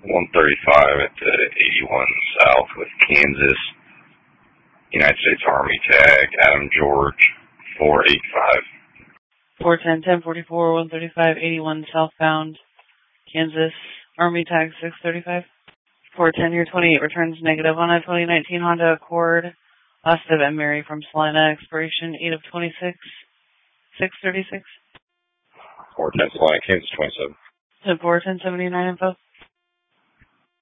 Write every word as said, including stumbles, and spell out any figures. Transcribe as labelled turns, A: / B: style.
A: one thirty-five at the eighty-one South with Kansas. United States Army tag, Adam George, four eighty-five.
B: four ten, ten forty-four, one thirty-five, eighty-one southbound, Kansas, Army tag six thirty-five. four ten, your twenty-eight returns negative on a twenty nineteen Honda Accord. Last of M. Mary from Salina, expiration eight of twenty-six, six thirty-six.
A: four ten, Salina, Kansas twenty-seven.
B: ten four, ten seventy-nine info.